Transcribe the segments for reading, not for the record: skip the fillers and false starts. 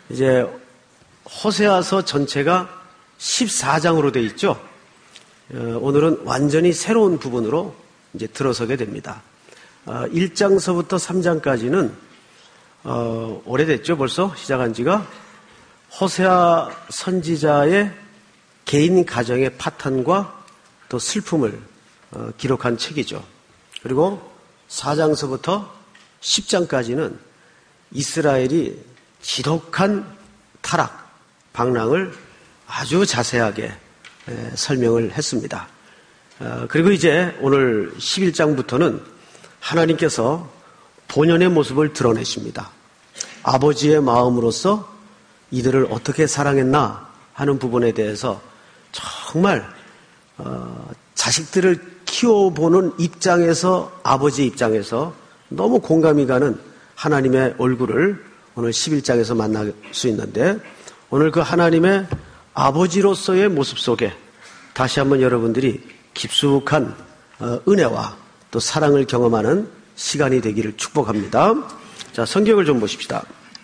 이제 호세아서 전체가 14장으로 되어 있죠. 오늘은 완전히 새로운 부분으로 이제 들어서게 됩니다. 1장서부터 3장까지는 오래됐죠. 벌써 시작한 지가. 호세아 선지자의 개인 가정의 파탄과 또 슬픔을 기록한 책이죠. 그리고 4장서부터 10장까지는 이스라엘이 지독한 타락, 방랑을 아주 자세하게 설명을 했습니다. 그리고 이제 오늘 11장부터는 하나님께서 본연의 모습을 드러내십니다. 아버지의 마음으로서 이들을 어떻게 사랑했나 하는 부분에 대해서 정말 자식들을 키워보는 입장에서, 아버지의 입장에서 너무 공감이 가는 하나님의 얼굴을 오늘 11장에서 만날 수 있는데, 오늘 그 하나님의 아버지로서의 모습 속에 다시 한번 여러분들이 깊숙한 은혜와 또 사랑을 경험하는 시간이 되기를 축복합니다. 자, 성경을 좀 보십시다.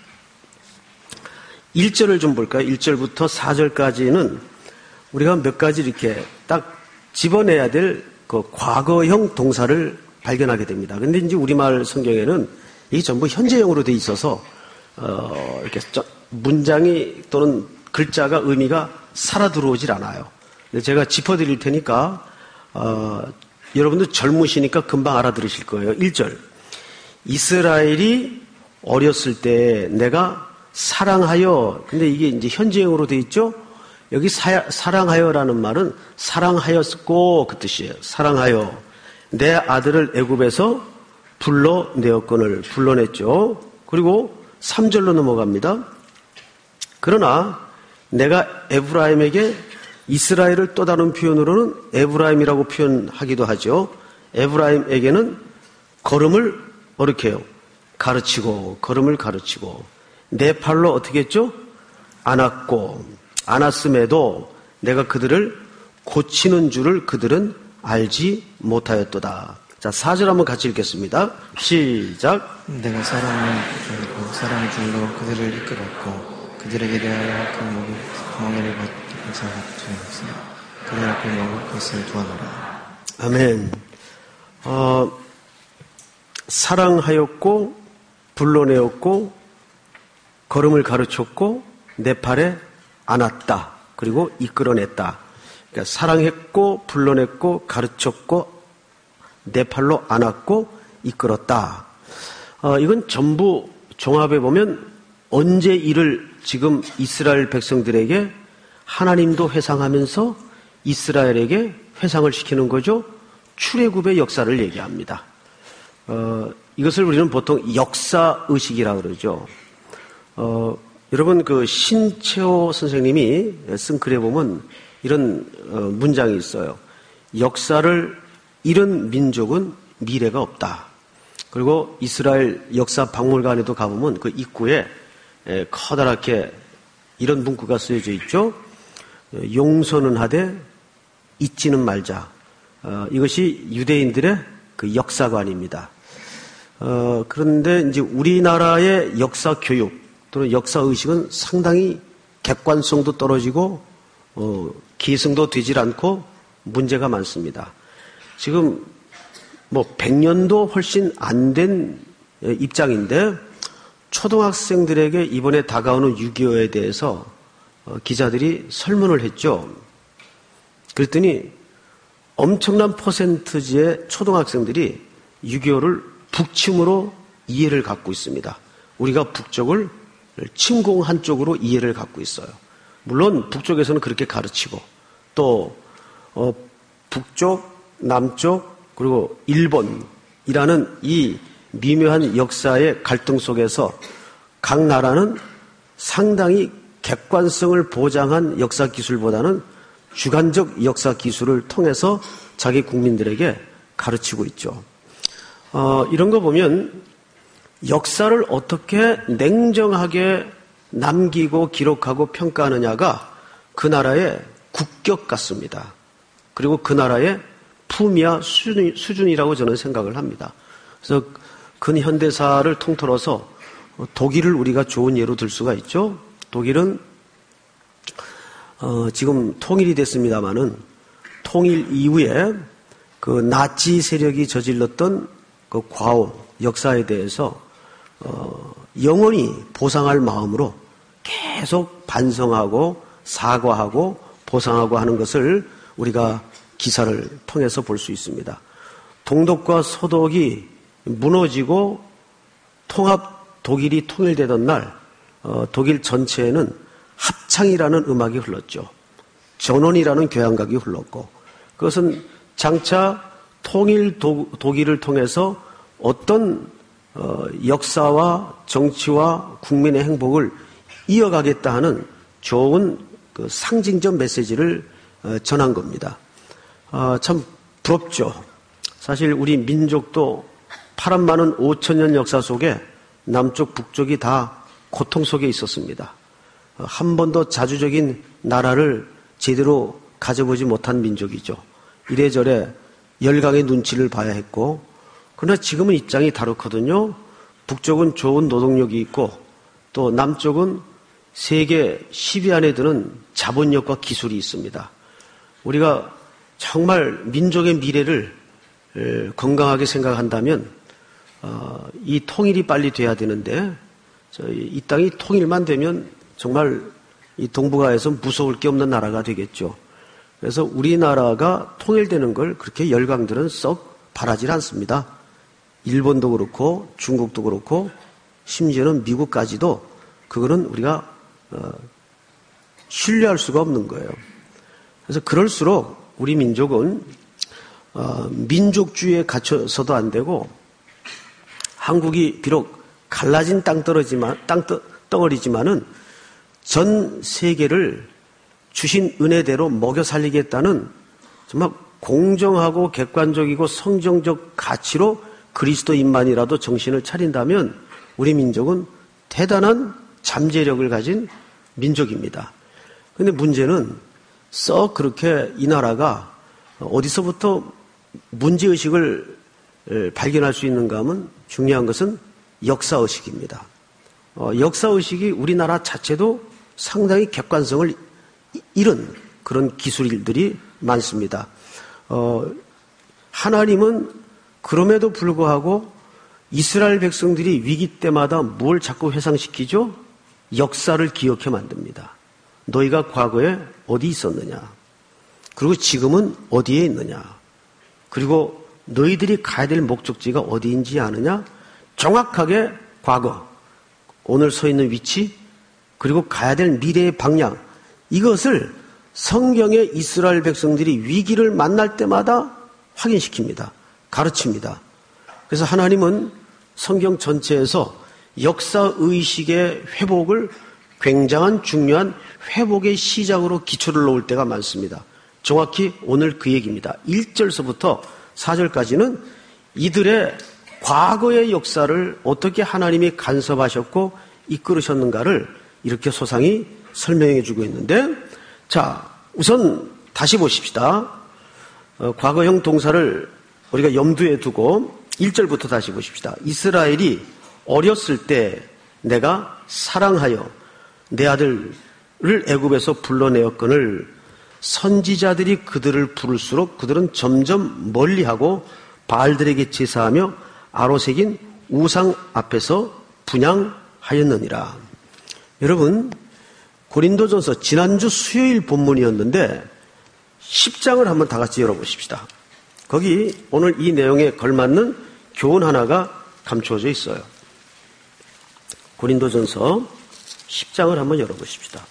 1절을 좀 볼까요? 1절부터 4절까지는 우리가 몇 가지 이렇게 딱 집어내야 될 그 과거형 동사를 발견하게 됩니다. 근데 이제 우리말 성경에는 이게 전부 현재형으로 돼 있어서 이렇게 문장이 또는 글자가 의미가 살아 들어오질 않아요. 제가 짚어드릴 테니까 여러분들 젊으시니까 금방 알아들으실 거예요. 1절. 이스라엘이 어렸을 때 내가 사랑하여, 근데 이게 이제 현재형으로 돼 있죠? 여기 사랑하여라는 말은 사랑하였고 그 뜻이에요. 사랑하여. 내 아들을 애굽에서 불러내었거늘, 불러냈죠. 그리고 3절로 넘어갑니다. 그러나 내가 에브라임에게, 이스라엘을 또 다른 표현으로는 에브라임이라고 표현하기도 하죠. 에브라임에게는 걸음을 어떻게 해요? 가르치고, 걸음을 가르치고, 내 팔로 어떻게 했죠? 안았고, 안았음에도 내가 그들을 고치는 줄을 그들은 알지 못하였도다. 자, 4절 한번 같이 읽겠습니다. 시작. 내가 사랑을 줄고 사랑의 줄로 그들을 이끌었고 그들에게 대하여 그 멍에를 벗어주었으며 그들 앞에 놓고 그것을 두어놓으라. 아멘. 사랑하였고 불러내었고 걸음을 가르쳤고 내 팔에 안았다. 그리고 이끌어냈다. 그러니까 사랑했고 불러냈고 가르쳤고 내 팔로 안았고 이끌었다. 이건 전부 종합해 보면 언제 이를 지금 이스라엘 백성들에게 하나님도 회상하면서 이스라엘에게 회상을 시키는 거죠. 출애굽의 역사를 얘기합니다. 이것을 우리는 보통 역사의식이라고 그러죠. 여러분 그 신채호 선생님이 쓴 글에 보면 이런 문장이 있어요. 역사를 잃은 민족은 미래가 없다. 그리고 이스라엘 역사 박물관에도 가보면 그 입구에 커다랗게 이런 문구가 쓰여져 있죠. 용서는 하되 잊지는 말자. 이것이 유대인들의 그 역사관입니다. 그런데 이제 우리나라의 역사 교육 또는 역사 의식은 상당히 객관성도 떨어지고 기승도 되질 않고 문제가 많습니다. 지금 뭐 100년도 훨씬 안 된 입장인데 초등학생들에게 이번에 다가오는 6.25에 대해서 기자들이 설문을 했죠. 그랬더니 엄청난 퍼센트지의 초등학생들이 6.25를 북침으로 이해를 갖고 있습니다. 우리가 북쪽을 침공한 쪽으로 이해를 갖고 있어요. 물론 북쪽에서는 그렇게 가르치고 또 북쪽, 남쪽 그리고 일본이라는 이 미묘한 역사의 갈등 속에서 각 나라는 상당히 객관성을 보장한 역사 기술보다는 주관적 역사 기술을 통해서 자기 국민들에게 가르치고 있죠. 이런 거 보면 역사를 어떻게 냉정하게 남기고 기록하고 평가하느냐가 그 나라의 국격 같습니다. 그리고 그 나라의 품위와 수준이라고 저는 생각을 합니다. 그래서 근현대사를 통틀어서 독일을 우리가 좋은 예로 들 수가 있죠. 독일은 지금 통일이 됐습니다마는 통일 이후에 그 나치 세력이 저질렀던 그 과오 역사에 대해서 영원히 보상할 마음으로 계속 반성하고 사과하고 보상하고 하는 것을 우리가 기사를 통해서 볼 수 있습니다. 동독과 서독이 무너지고 독일이 통일되던 날 독일 전체에는 합창이라는 음악이 흘렀죠. 전원이라는 교향각이 흘렀고 그것은 장차 통일 독일을 통해서 어떤 역사와 정치와 국민의 행복을 이어가겠다 하는 좋은 그 상징적 메시지를 전한 겁니다. 참 부럽죠. 사실 우리 민족도 파란 많은 5,000년 역사 속에 남쪽 북쪽이 다 고통 속에 있었습니다. 한 번도 자주적인 나라를 제대로 가져보지 못한 민족이죠. 이래저래 열강의 눈치를 봐야 했고 그러나 지금은 입장이 다르거든요. 북쪽은 좋은 노동력이 있고 또 남쪽은 세계 10위 안에 드는 자본력과 기술이 있습니다. 우리가 정말 민족의 미래를 건강하게 생각한다면 이 통일이 빨리 돼야 되는데 이 땅이 통일만 되면 정말 이 동북아에서 무서울 게 없는 나라가 되겠죠. 그래서 우리나라가 통일되는 걸 그렇게 열강들은 썩 바라질 않습니다. 일본도 그렇고 중국도 그렇고 심지어는 미국까지도 그거는 우리가 신뢰할 수가 없는 거예요. 그래서 그럴수록 우리 민족은 민족주의에 갇혀서도 안 되고 한국이 비록 갈라진 땅덩어리지만은 전 세계를 주신 은혜대로 먹여 살리겠다는 정말 공정하고 객관적이고 성경적 가치로 그리스도인만이라도 정신을 차린다면 우리 민족은 대단한 잠재력을 가진 민족입니다. 그런데 문제는 썩 그렇게 이 나라가 어디서부터 문제의식을 발견할 수 있는가 하면 중요한 것은 역사의식입니다. 역사의식이 우리나라 자체도 상당히 객관성을 잃은 그런 기술들이 많습니다. 하나님은 그럼에도 불구하고 이스라엘 백성들이 위기 때마다 뭘 자꾸 회상시키죠? 역사를 기억해 만듭니다. 너희가 과거에 어디 있었느냐? 그리고 지금은 어디에 있느냐? 그리고 너희들이 가야 될 목적지가 어디인지 아느냐? 정확하게 과거, 오늘 서 있는 위치, 그리고 가야 될 미래의 방향, 이것을 성경의 이스라엘 백성들이 위기를 만날 때마다 확인시킵니다. 가르칩니다. 그래서 하나님은 성경 전체에서 역사의식의 회복을 굉장한 중요한 회복의 시작으로 기초를 놓을 때가 많습니다. 정확히 오늘 그 얘기입니다. 1절서부터 4절까지는 이들의 과거의 역사를 어떻게 하나님이 간섭하셨고 이끌으셨는가를 이렇게 소상히 설명해 주고 있는데, 자, 우선 다시 보십시다. 과거형 동사를 우리가 염두에 두고 1절부터 다시 보십시다. 이스라엘이 어렸을 때 내가 사랑하여 내 아들을 애굽에서 불러내었거늘 선지자들이 그들을 부를수록 그들은 점점 멀리하고 바알들에게 제사하며 아로새긴 우상 앞에서 분향하였느니라. 여러분, 고린도전서 지난주 수요일 본문이었는데 10장을 한번 다 같이 열어보십시다. 거기 오늘 이 내용에 걸맞는 교훈 하나가 감추어져 있어요. 고린도전서 10장을 한번 열어보십시다.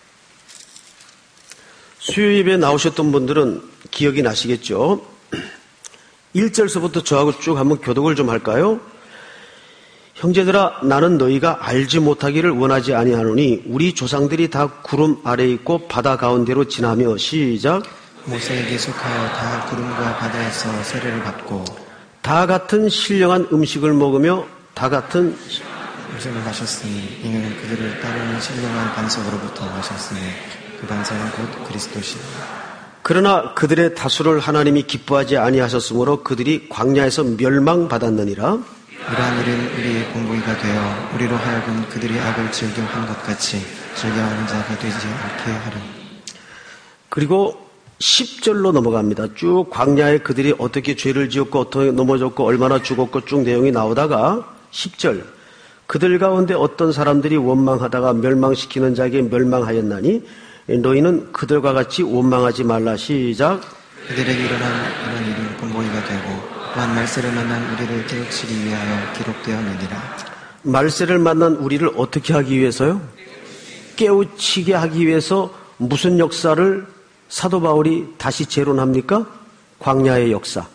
수요일에 나오셨던 분들은 기억이 나시겠죠? 1절서부터 저하고 쭉 한번 교독을 좀 할까요? 형제들아, 나는 너희가 알지 못하기를 원하지 아니하노니 우리 조상들이 다 구름 아래에 있고 바다 가운데로 지나며 시작. 모세에게 속하여 다 구름과 바다에서 세례를 받고 다 같은 신령한 음식을 먹으며 다 같은 음식을 마셨으니 이는 그들을 따르는 신령한 반석으로부터 마셨으니 그 반석은 곧 그리스도시니. 그러나 그들의 다수를 하나님이 기뻐하지 아니하셨으므로 그들이 광야에서 멸망받았느니라. 이러한 일은 우리의 본보기가 되어 우리로 하여금 그들이 악을 즐겨 한 것 같이 즐겨하는 자가 되지 않게 하려. 그리고 10절로 넘어갑니다. 쭉 광야에 그들이 어떻게 죄를 지었고 어떻게 넘어졌고 얼마나 죽었고 쭉 내용이 나오다가 10절 그들 가운데 어떤 사람들이 원망하다가 멸망시키는 자에게 멸망하였나니 너희는 그들과 같이 원망하지 말라. 시작. 그들에게 일어난 이런 일은 본보기가 되고 또한 말세를 만난 우리를 깨우치기 위하여 기록되었느니라. 말세를 만난 우리를 어떻게 하기 위해서요? 깨우치게 하기 위해서 무슨 역사를 사도 바울이 다시 재론합니까? 광야의 역사.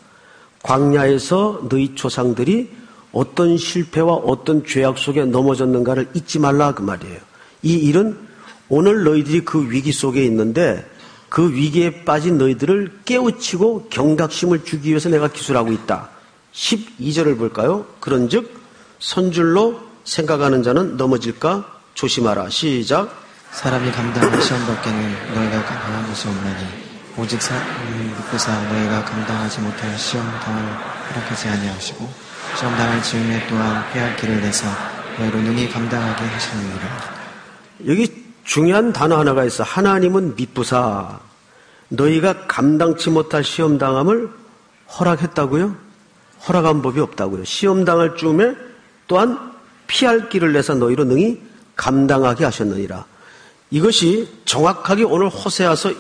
광야에서 너희 조상들이 어떤 실패와 어떤 죄악 속에 넘어졌는가를 잊지 말라 그 말이에요. 이 일은 오늘 너희들이 그 위기 속에 있는데 그 위기에 빠진 너희들을 깨우치고 경각심을 주기 위해서 내가 기술하고 있다. 12절을 볼까요? 그런즉 선줄로 생각하는 자는 넘어질까 조심하라. 시작. 사람이 감당할 시험 밖에는 너희가 강한 것이 없나니 오직 믿고사 너희가 감당하지 못할 시험 당을 허락하지 아니하시고 시험 당할 즈음에 또한 피할 길을 내서 너희로 능히 감당하게 하시느니라. 여기 중요한 단어 하나가 있어. 하나님은 미쁘사 너희가 감당치 못할 시험 당함을 허락했다고요? 허락한 법이 없다고요. 시험 당할 즈음에 또한 피할 길을 내서 너희로 능히 감당하게 하셨느니라. 이것이 정확하게 오늘 호세아서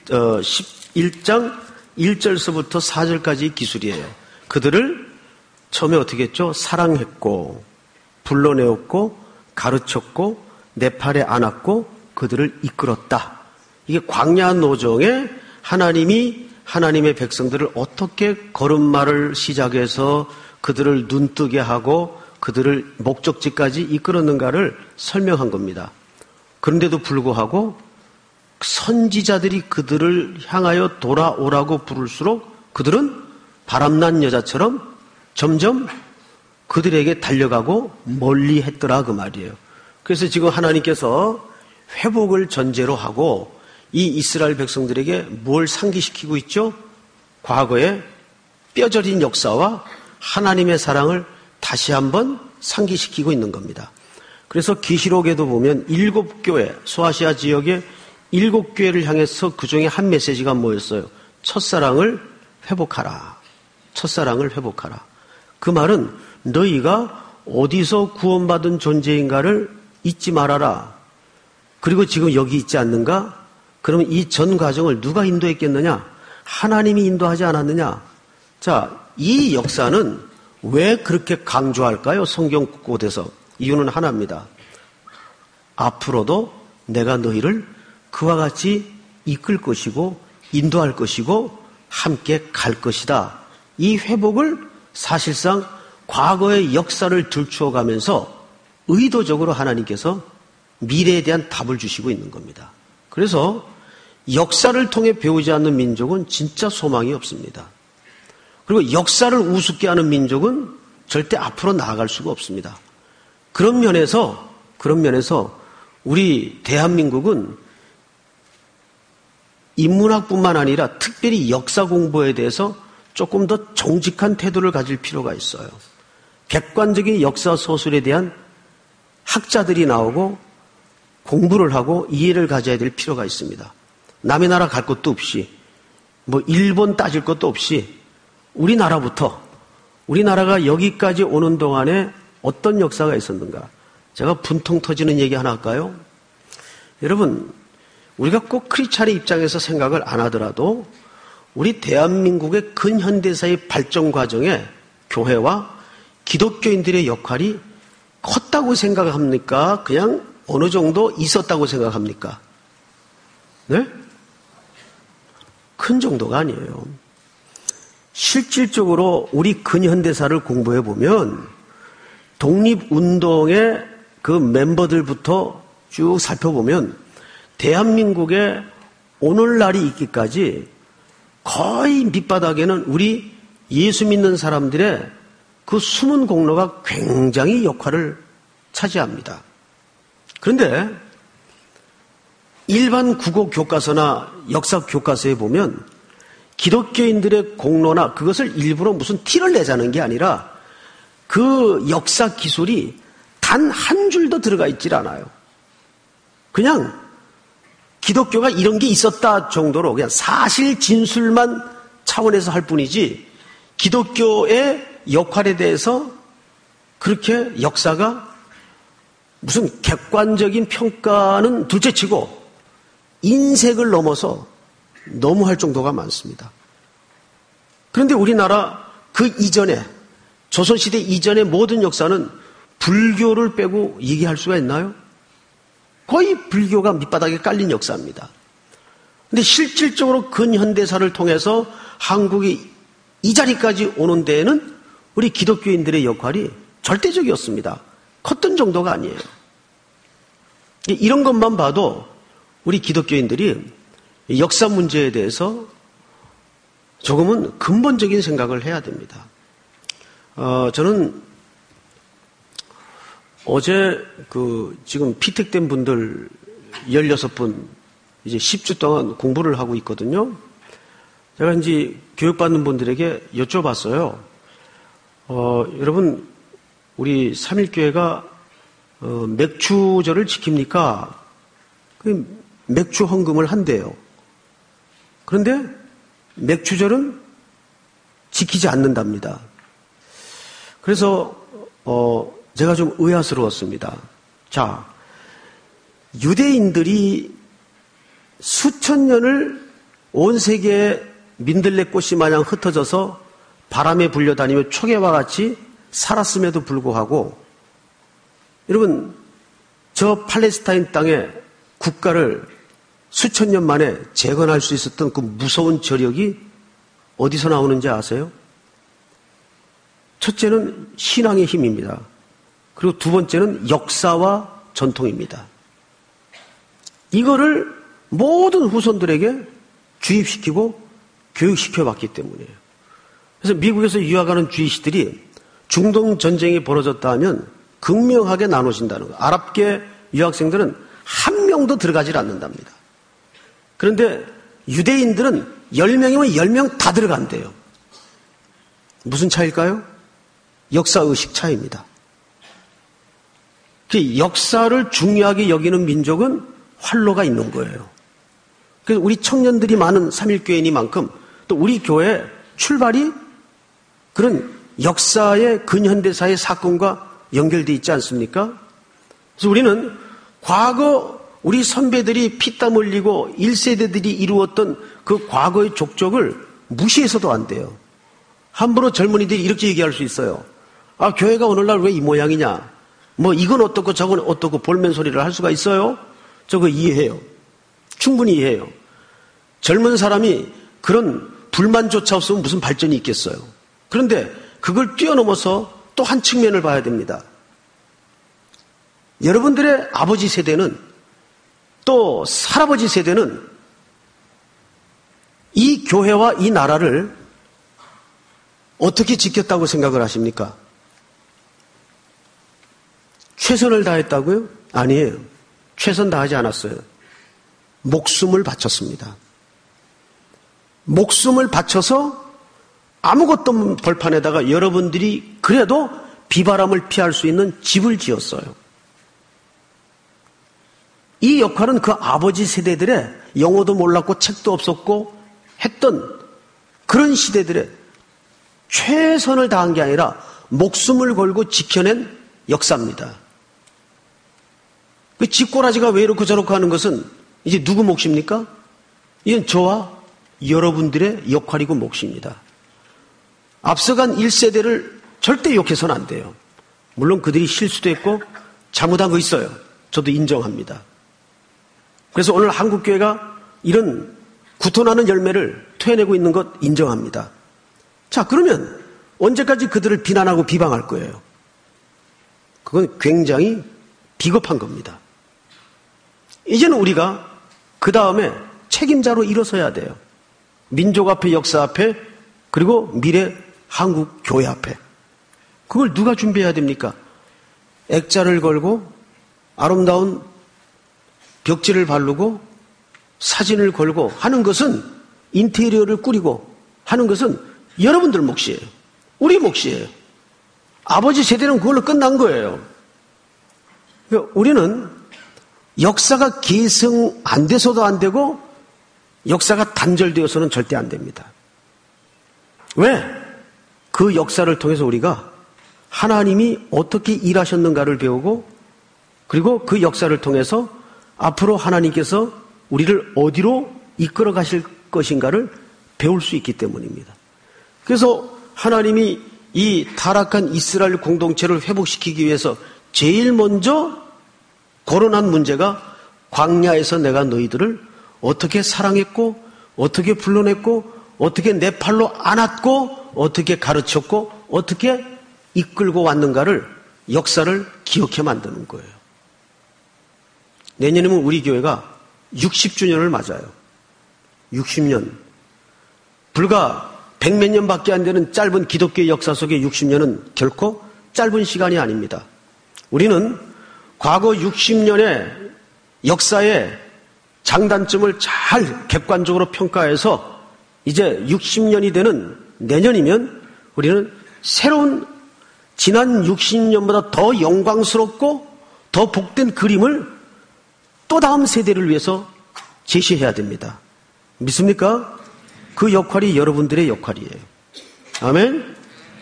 11장 1절서부터 4절까지 기술이에요. 그들을 처음에 어떻게 했죠? 사랑했고 불러내었고 가르쳤고 내 팔에 안았고 그들을 이끌었다. 이게 광야 노정에 하나님이 하나님의 백성들을 어떻게 걸음마를 시작해서 그들을 눈뜨게 하고 그들을 목적지까지 이끌었는가를 설명한 겁니다. 그런데도 불구하고 선지자들이 그들을 향하여 돌아오라고 부를수록 그들은 바람난 여자처럼 점점 그들에게 달려가고 멀리 했더라 그 말이에요. 그래서 지금 하나님께서 회복을 전제로 하고 이 이스라엘 백성들에게 뭘 상기시키고 있죠? 과거의 뼈저린 역사와 하나님의 사랑을 다시 한번 상기시키고 있는 겁니다. 그래서 계시록에도 보면 7교회, 소아시아 지역의 7교회를 향해서 그 중에 한 메시지가 뭐였어요? 첫사랑을 회복하라. 첫사랑을 회복하라. 그 말은 너희가 어디서 구원받은 존재인가를 잊지 말아라. 그리고 지금 여기 있지 않는가? 그러면 이 전 과정을 누가 인도했겠느냐? 하나님이 인도하지 않았느냐? 자, 이 역사는 왜 그렇게 강조할까요? 성경 곳곳에서. 이유는 하나입니다. 앞으로도 내가 너희를 그와 같이 이끌 것이고 인도할 것이고 함께 갈 것이다. 이 회복을 사실상 과거의 역사를 들추어가면서 의도적으로 하나님께서 미래에 대한 답을 주시고 있는 겁니다. 그래서 역사를 통해 배우지 않는 민족은 진짜 소망이 없습니다. 그리고 역사를 우습게 하는 민족은 절대 앞으로 나아갈 수가 없습니다. 그런 면에서 우리 대한민국은 인문학뿐만 아니라 특별히 역사 공부에 대해서 조금 더 정직한 태도를 가질 필요가 있어요. 객관적인 역사 서술에 대한 학자들이 나오고 공부를 하고 이해를 가져야 될 필요가 있습니다. 남의 나라 갈 것도 없이 일본 따질 것도 없이 우리나라가 여기까지 오는 동안에 어떤 역사가 있었는가? 제가 분통 터지는 얘기 하나 할까요? 여러분, 우리가 꼭 크리스찬의 입장에서 생각을 안 하더라도 우리 대한민국의 근현대사의 발전 과정에 교회와 기독교인들의 역할이 컸다고 생각합니까? 그냥 어느 정도 있었다고 생각합니까? 네? 큰 정도가 아니에요. 실질적으로 우리 근현대사를 공부해 보면 독립운동의 그 멤버들부터 쭉 살펴보면 대한민국의 오늘날이 있기까지 거의 밑바닥에는 우리 예수 믿는 사람들의 그 숨은 공로가 굉장히 역할을 차지합니다. 그런데 일반 국어 교과서나 역사 교과서에 보면 기독교인들의 공로나 그것을 일부러 무슨 티를 내자는 게 아니라 그 역사 기술이 단 한 줄도 들어가 있질 않아요. 그냥 기독교가 이런 게 있었다 정도로 그냥 사실 진술만 차원에서 할 뿐이지 기독교의 역할에 대해서 그렇게 역사가 무슨 객관적인 평가는 둘째치고 인색을 넘어서 너무 할 정도가 많습니다. 그런데 우리나라 그 이전에 조선시대 이전의 모든 역사는 불교를 빼고 얘기할 수가 있나요? 거의 불교가 밑바닥에 깔린 역사입니다. 그런데 실질적으로 근현대사를 통해서 한국이 이 자리까지 오는 데에는 우리 기독교인들의 역할이 절대적이었습니다. 컸던 정도가 아니에요. 이런 것만 봐도 우리 기독교인들이 역사 문제에 대해서 조금은 근본적인 생각을 해야 됩니다. 저는 어제 지금 피택된 분들 16분 이제 10주 동안 공부를 하고 있거든요. 제가 이제 교육받는 분들에게 여쭤봤어요. 여러분, 우리 삼일교회가 맥주절을 지킵니까? 맥주 헌금을 한대요. 그런데 맥주절은 지키지 않는답니다. 그래서 제가 좀 의아스러웠습니다. 자, 유대인들이 수천 년을 온 세계에 민들레꽃이 마냥 흩어져서 바람에 불려다니며 초계와 같이 살았음에도 불구하고 여러분, 저 팔레스타인 땅에 국가를 수천 년 만에 재건할 수 있었던 그 무서운 저력이 어디서 나오는지 아세요? 첫째는 신앙의 힘입니다. 그리고 두 번째는 역사와 전통입니다. 이거를 모든 후손들에게 주입시키고 교육시켜봤기 때문이에요. 그래서 미국에서 유학하는 주이시들이 중동 전쟁이 벌어졌다 하면 극명하게 나눠진다는 거예요. 아랍계 유학생들은 한 명도 들어가질 않는답니다. 그런데 유대인들은 10명이면 10명 다 들어간대요. 무슨 차이일까요? 역사의식 차이입니다. 역사를 중요하게 여기는 민족은 활로가 있는 거예요. 그래서 우리 청년들이 많은 삼일교회니만큼 또 우리 교회 출발이 그런 역사의 근현대사의 사건과 연결되어 있지 않습니까? 그래서 우리는 과거 우리 선배들이 피땀 흘리고 1세대들이 이루었던 그 과거의 족적을 무시해서도 안 돼요. 함부로 젊은이들이 이렇게 얘기할 수 있어요. 아, 교회가 오늘날 왜 이 모양이냐? 뭐 이건 어떻고 저건 어떻고 볼멘 소리를 할 수가 있어요? 저거 이해해요. 충분히 이해해요. 젊은 사람이 그런 불만조차 없으면 무슨 발전이 있겠어요. 그런데 그걸 뛰어넘어서 또 한 측면을 봐야 됩니다. 여러분들의 아버지 세대는 또 할아버지 세대는 이 교회와 이 나라를 어떻게 지켰다고 생각을 하십니까? 최선을 다했다고요? 아니에요. 최선 다하지 않았어요. 목숨을 바쳤습니다. 목숨을 바쳐서 아무것도 없는 벌판에다가 여러분들이 그래도 비바람을 피할 수 있는 집을 지었어요. 이 역할은 그 아버지 세대들의 영어도 몰랐고 책도 없었고 했던 그런 시대들의 최선을 다한 게 아니라 목숨을 걸고 지켜낸 역사입니다. 그 집꼬라지가 왜 이렇고 저렇고 하는 것은 이제 누구 몫입니까? 이건 저와 여러분들의 역할이고 몫입니다. 앞서간 1세대를 절대 욕해서는 안 돼요. 물론 그들이 실수도 했고 잘못한 거 있어요. 저도 인정합니다. 그래서 오늘 한국교회가 이런 구토나는 열매를 토해내고 있는 것 인정합니다. 자, 그러면 언제까지 그들을 비난하고 비방할 거예요? 그건 굉장히 비겁한 겁니다. 이제는 우리가 그 다음에 책임자로 일어서야 돼요. 민족 앞에, 역사 앞에, 그리고 미래 한국 교회 앞에. 그걸 누가 준비해야 됩니까? 액자를 걸고 아름다운 벽지를 바르고 사진을 걸고 하는 것은 인테리어를 꾸리고 하는 것은 여러분들 몫이에요. 우리 몫이에요. 아버지 세대는 그걸로 끝난 거예요. 그러니까 우리는 역사가 계승 안 돼서도 안 되고 역사가 단절되어서는 절대 안 됩니다. 왜? 그 역사를 통해서 우리가 하나님이 어떻게 일하셨는가를 배우고 그리고 그 역사를 통해서 앞으로 하나님께서 우리를 어디로 이끌어 가실 것인가를 배울 수 있기 때문입니다. 그래서 하나님이 이 타락한 이스라엘 공동체를 회복시키기 위해서 제일 먼저 거론한 문제가 광야에서 내가 너희들을 어떻게 사랑했고 어떻게 불러냈고 어떻게 내 팔로 안았고 어떻게 가르쳤고 어떻게 이끌고 왔는가를 역사를 기억해 만드는 거예요. 내년이면 우리 교회가 60주년을 맞아요. 60년. 불과 100몇 년밖에 안 되는 짧은 기독교의 역사 속에 60년은 결코 짧은 시간이 아닙니다. 우리는 과거 60년의 역사의 장단점을 잘 객관적으로 평가해서 이제 60년이 되는 내년이면 우리는 새로운 지난 60년보다 더 영광스럽고 더 복된 그림을 또 다음 세대를 위해서 제시해야 됩니다. 믿습니까? 그 역할이 여러분들의 역할이에요. 아멘?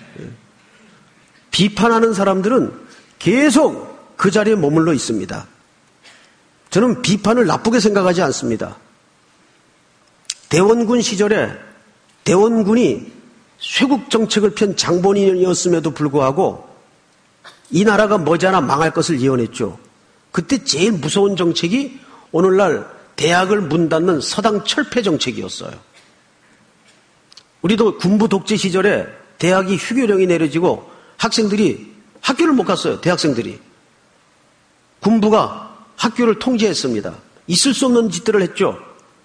비판하는 사람들은 계속 그 자리에 머물러 있습니다. 저는 비판을 나쁘게 생각하지 않습니다. 대원군 시절에 대원군이 쇄국 정책을 편 장본인이었음에도 불구하고 이 나라가 머지않아 망할 것을 예언했죠. 그때 제일 무서운 정책이 오늘날 대학을 문 닫는 서당 철폐 정책이었어요. 우리도 군부 독재 시절에 대학이 휴교령이 내려지고 학생들이 학교를 못 갔어요. 대학생들이. 군부가 학교를 통제했습니다. 있을 수 없는 짓들을 했죠.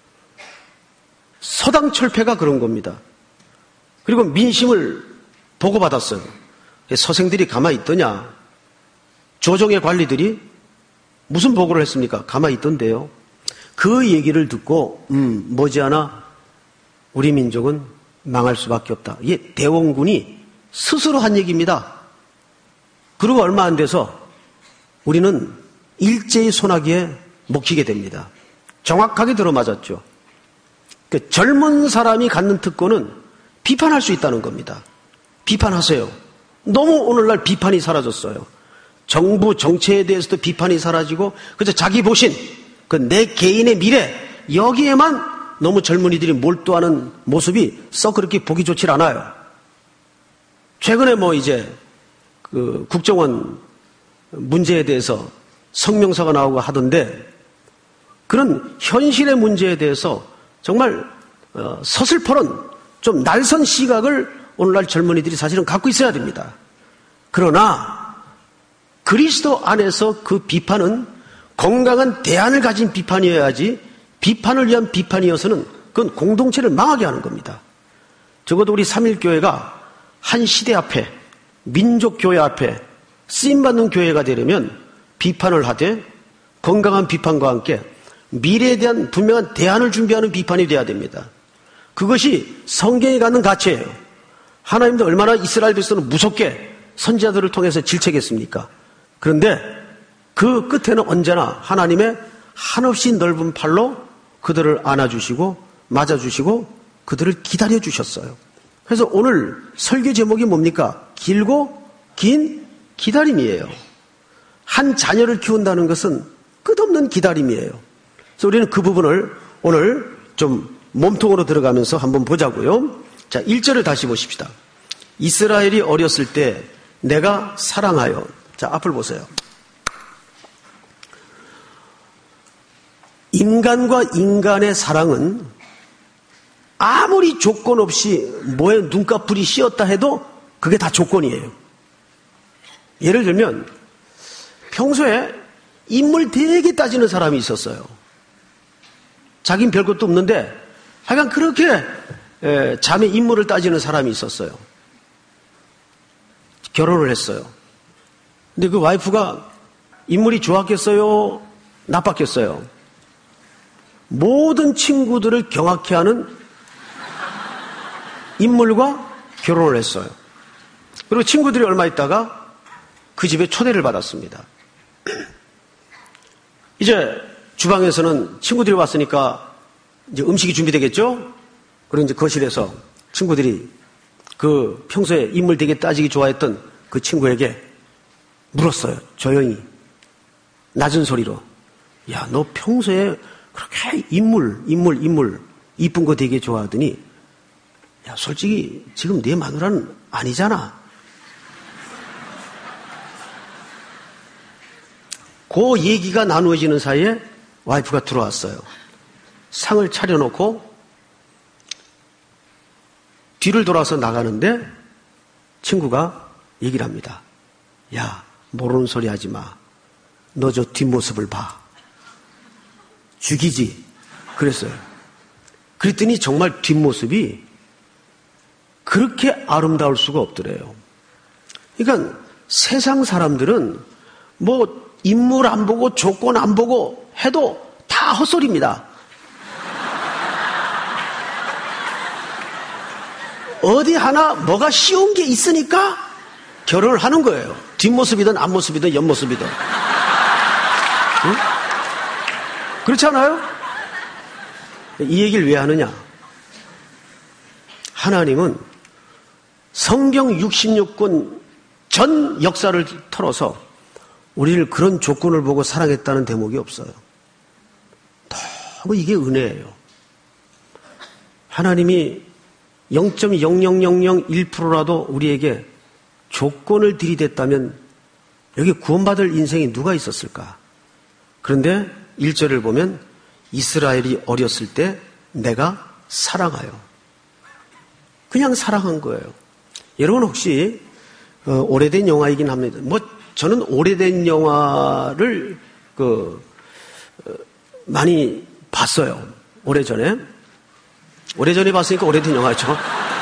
서당 철폐가 그런 겁니다. 그리고 민심을 보고받았어요. 서생들이 가만히 있더냐. 조정의 관리들이 무슨 보고를 했습니까? 가만히 있던데요. 그 얘기를 듣고 머지않아 우리 민족은 망할 수밖에 없다. 이게 대원군이 스스로 한 얘기입니다. 그리고 얼마 안 돼서 우리는 일제히 소나기에 먹히게 됩니다. 정확하게 들어맞았죠. 그 젊은 사람이 갖는 특권은 비판할 수 있다는 겁니다. 비판하세요. 너무 오늘날 비판이 사라졌어요. 정부 정체에 대해서도 비판이 사라지고 그저 자기 보신 그 내 개인의 미래 여기에만 너무 젊은이들이 몰두하는 모습이 썩 그렇게 보기 좋질 않아요. 최근에 이제 그 국정원 문제에 대해서 성명서가 나오고 하던데 그런 현실의 문제에 대해서 정말 서슬퍼런 좀 날선 시각을 오늘날 젊은이들이 사실은 갖고 있어야 됩니다. 그러나 그리스도 안에서 그 비판은 건강한 대안을 가진 비판이어야지 비판을 위한 비판이어서는 그건 공동체를 망하게 하는 겁니다. 적어도 우리 3.1교회가 한 시대 앞에 민족교회 앞에 쓰임받는 교회가 되려면 비판을 하되 건강한 비판과 함께 미래에 대한 분명한 대안을 준비하는 비판이 돼야 됩니다. 그것이 성경이 갖는 가치예요. 하나님도 얼마나 이스라엘 백성을 무섭게 선지자들을 통해서 질책했습니까? 그런데 그 끝에는 언제나 하나님의 한없이 넓은 팔로 그들을 안아주시고 맞아주시고 그들을 기다려주셨어요. 그래서 오늘 설교 제목이 뭡니까? 길고 긴 기다림이에요. 한 자녀를 키운다는 것은 끝없는 기다림이에요. 그래서 우리는 그 부분을 오늘 좀 몸통으로 들어가면서 한번 보자고요. 자, 1절을 다시 보십시다. 이스라엘이 어렸을 때 내가 사랑하여. 자, 앞을 보세요. 인간과 인간의 사랑은 아무리 조건 없이 뭐에 눈꺼풀이 씌었다 해도 그게 다 조건이에요. 예를 들면 평소에 인물 되게 따지는 사람이 있었어요. 자긴 별것도 없는데 하여간 그렇게 자매 인물을 따지는 사람이 있었어요. 결혼을 했어요. 근데 그 와이프가 인물이 좋았겠어요? 나빴겠어요? 모든 친구들을 경악해 하는 인물과 결혼을 했어요. 그리고 친구들이 얼마 있다가 그 집에 초대를 받았습니다. 이제 주방에서는 친구들이 왔으니까 이제 음식이 준비되겠죠? 그리고 이제 거실에서 친구들이 그 평소에 인물 되게 따지기 좋아했던 그 친구에게 물었어요. 조용히. 낮은 소리로. 야, 너 평소에 그렇게 인물, 이쁜 거 되게 좋아하더니, 야, 솔직히 지금 네 마누라는 아니잖아. 그 얘기가 나누어지는 사이에 와이프가 들어왔어요. 상을 차려놓고 뒤를 돌아서 나가는데 친구가 얘기를 합니다. 야, 모르는 소리 하지 마. 너 저 뒷모습을 봐. 죽이지. 그랬어요. 그랬더니 정말 뒷모습이 그렇게 아름다울 수가 없더래요. 그러니까 세상 사람들은 뭐 인물 안 보고 조건 안 보고 해도 다 헛소리입니다. 어디 하나 뭐가 쉬운 게 있으니까 결혼을 하는 거예요. 뒷모습이든 앞모습이든 옆모습이든. 응? 그렇지 않아요? 이 얘기를 왜 하느냐? 하나님은 성경 66권 전 역사를 털어서 우리를 그런 조건을 보고 사랑했다는 대목이 없어요. 너무 이게 은혜예요. 하나님이 0.00001%라도 우리에게 조건을 들이댔다면 여기 구원받을 인생이 누가 있었을까? 그런데 1절을 보면 이스라엘이 어렸을 때 내가 사랑하여. 그냥 사랑한 거예요. 여러분 혹시 오래된 영화이긴 합니다. 뭐 저는 오래된 영화를 많이 봤어요. 오래전에 봤으니까 오래된 영화죠.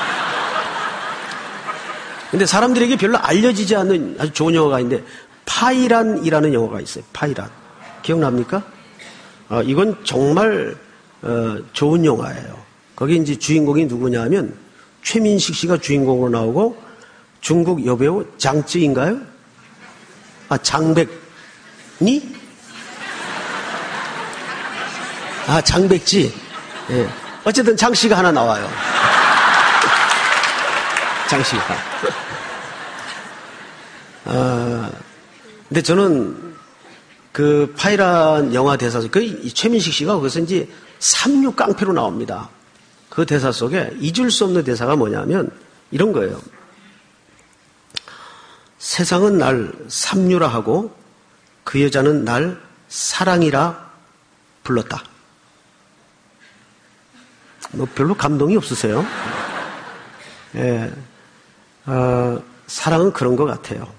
근데 사람들에게 별로 알려지지 않는 아주 좋은 영화가 있는데 파이란이라는 영화가 있어요. 파이란. 기억납니까? 이건 정말 좋은 영화예요. 거기 이제 주인공이 누구냐면 최민식 씨가 주인공으로 나오고 중국 여배우 장쯔인가요? 장백니? 장백지. 예. 어쨌든 장 씨가 하나 나와요. 장 씨가. 근데 저는 그 파이란 영화 대사 속에 최민식 씨가 거기서 이제 36 깡패로 나옵니다. 그 대사 속에 잊을 수 없는 대사가 뭐냐면 이런 거예요. 세상은 날 삼류라 하고 그 여자는 날 사랑이라 불렀다. 뭐 별로 감동이 없으세요? 예, 사랑은 그런 것 같아요.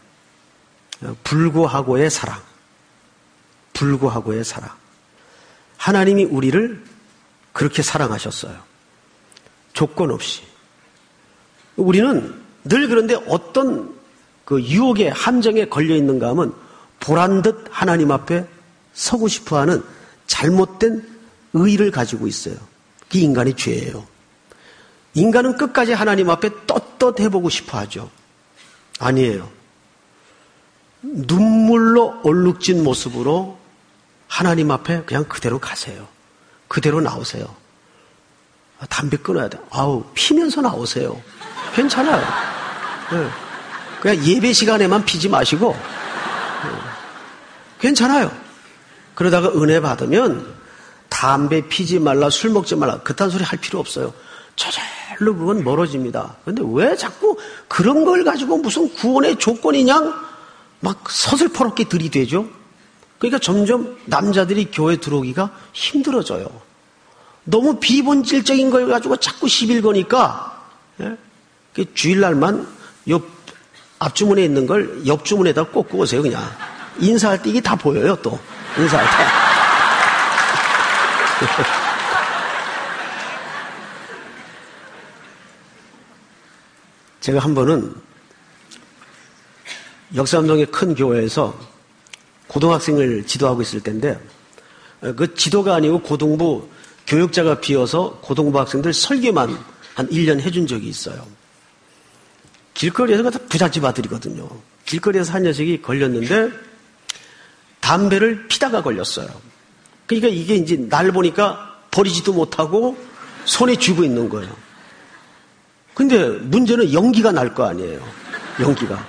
불구하고의 사랑. 불구하고의 사랑. 하나님이 우리를 그렇게 사랑하셨어요. 조건 없이. 우리는 늘 그런데 어떤 그 유혹의 함정에 걸려 있는가 하면 보란 듯 하나님 앞에 서고 싶어 하는 잘못된 의의를 가지고 있어요. 그게 인간의 죄예요. 인간은 끝까지 하나님 앞에 떳떳해보고 싶어 하죠. 아니에요. 눈물로 얼룩진 모습으로 하나님 앞에 그냥 그대로 가세요. 그대로 나오세요. 담배 끊어야 돼. 피면서 나오세요. 괜찮아요. 네. 그냥 예배 시간에만 피지 마시고 괜찮아요. 그러다가 은혜 받으면 담배 피지 말라, 술 먹지 말라 그딴 소리 할 필요 없어요. 저절로 그건 멀어집니다. 그런데 왜 자꾸 그런 걸 가지고 무슨 구원의 조건이냐 막 서슬퍼렇게 들이대죠. 그러니까 점점 남자들이 교회 들어오기가 힘들어져요. 너무 비본질적인 걸 가지고 자꾸 시비를 거니까 주일날만 옆 앞주문에 있는 걸 옆주문에다 꽂고 오세요. 그냥 인사할 때 이게 다 보여요. 또 인사할 때. 제가 한 번은 역삼동의 큰 교회에서 고등학생을 지도하고 있을 텐데 그 지도가 아니고 고등부 교육자가 비어서 고등부 학생들 설교만 한 1년 해준 적이 있어요. 길거리에서 다 부잣집 아들이거든요. 길거리에서 한 녀석이 걸렸는데 담배를 피다가 걸렸어요. 그러니까 이게 이제 날 보니까 버리지도 못하고 손에 쥐고 있는 거예요. 근데 문제는 연기가 날 거 아니에요. 연기가.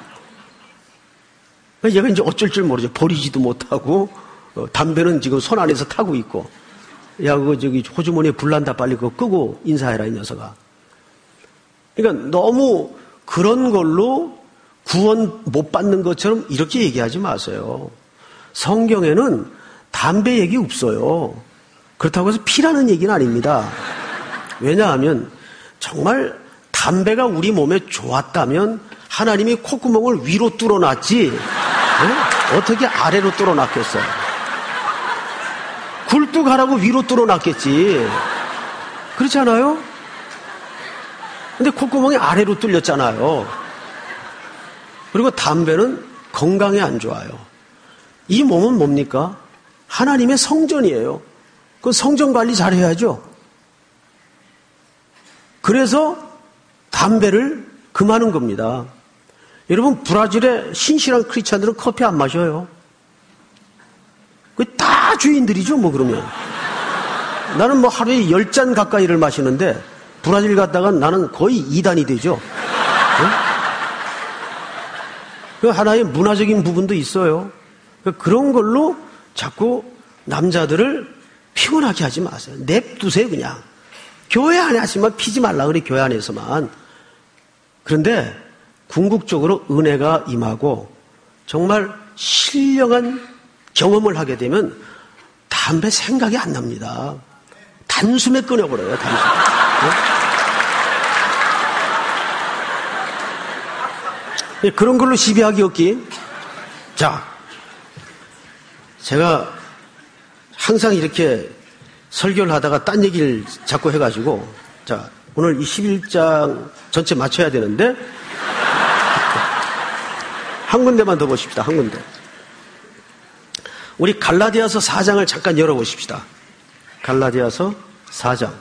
얘가 이제 어쩔 줄 모르죠. 버리지도 못하고 담배는 지금 손 안에서 타고 있고. 야, 그거 저기 호주머니에 불 난다, 빨리 그거 끄고 인사해라, 이 녀석아. 그러니까 너무 그런 걸로 구원 못 받는 것처럼 이렇게 얘기하지 마세요. 성경에는 담배 얘기 없어요. 그렇다고 해서 피라는 얘기는 아닙니다. 왜냐하면 정말 담배가 우리 몸에 좋았다면 하나님이 콧구멍을 위로 뚫어놨지, 어떻게 아래로 뚫어놨겠어요? 굴뚝하라고 위로 뚫어놨겠지. 그렇지 않아요? 근데 콧구멍이 아래로 뚫렸잖아요. 그리고 담배는 건강에 안 좋아요. 이 몸은 뭡니까? 하나님의 성전이에요. 그 성전 관리 잘 해야죠. 그래서 담배를 금하는 겁니다. 여러분, 브라질의 신실한 크리스찬들은 커피 안 마셔요. 그 다 주인들이죠, 뭐 그러면. 나는 뭐 하루에 10잔 가까이를 마시는데 브라질 갔다가 나는 거의 2단이 되죠. 그 하나의 문화적인 부분도 있어요. 그런 걸로 자꾸 남자들을 피곤하게 하지 마세요. 냅두세요, 그냥. 교회 안에 하시면 피지 말라 그래, 교회 안에서만. 그런데 궁극적으로 은혜가 임하고 정말 신령한 경험을 하게 되면 담배 생각이 안 납니다. 단숨에 끊어버려요, 단숨에. 네? 그런 걸로 시비하기 없기. 자, 제가 항상 이렇게 설교를 하다가 딴 얘기를 자꾸 해가지고, 자, 오늘 이 11장 전체 맞춰야 되는데, 한 군데만 더 보십시다, 한 군데. 우리 갈라디아서 4장을 잠깐 열어보십시다. 갈라디아서 4장.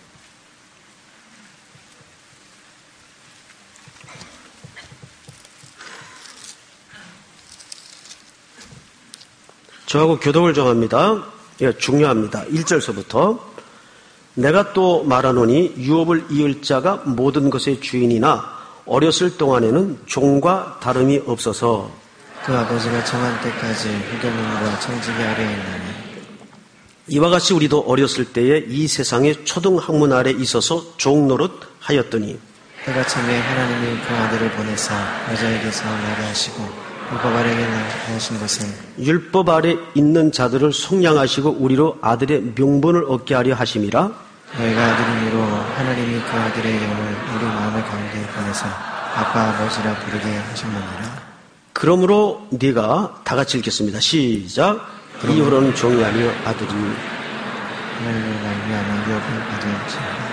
저하고 교독을 좀 합니다. 이거 중요합니다. 1절서부터. 내가 또 말하노니 유업을 이을 자가 모든 것의 주인이나 어렸을 동안에는 종과 다름이 없어서 그 아버지가 정한 때까지 후견인과 청지기 아래에 있나니 이와 같이 우리도 어렸을 때에 이 세상의 초등학문 아래 있어서 종노릇 하였더니 때가 참에 하나님이 그 아들을 보내사 여자에게서 나게 하시고 율법 아래 하신 것은 율법 아래 있는 자들을 속량하시고 우리로 아들의 명분을 얻게 하려 하심이라. 너희가 아들이므로 하나님이 그 아들의 영을 우리 마음의 가운데 보내사 아빠 아버지라 부르게 하셨느니라. 그러므로 네가 다 같이 읽겠습니다. 시작. 이후로는 종이 아니요 아들이 하나님을 말미암아 유업을 받으시니라.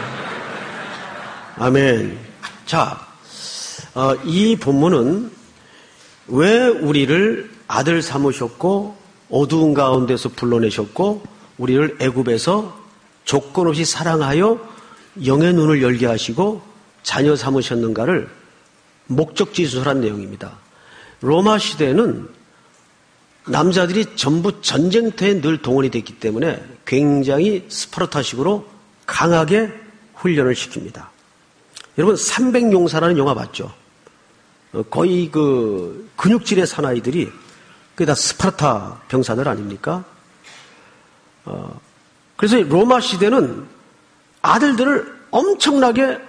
아멘. 자, 이 본문은 왜 우리를 아들 삼으셨고 어두운 가운데서 불러내셨고 우리를 애굽에서 조건 없이 사랑하여 영의 눈을 열게 하시고 자녀 삼으셨는가를 목적지수한 내용입니다. 로마 시대에는 남자들이 전부 전쟁터에 늘 동원이 됐기 때문에 굉장히 스파르타식으로 강하게 훈련을 시킵니다. 여러분 300용사라는 영화 봤죠? 거의 그 근육질의 사나이들이 그게 다 스파르타 병사들 아닙니까? 그래서 로마 시대는 아들들을 엄청나게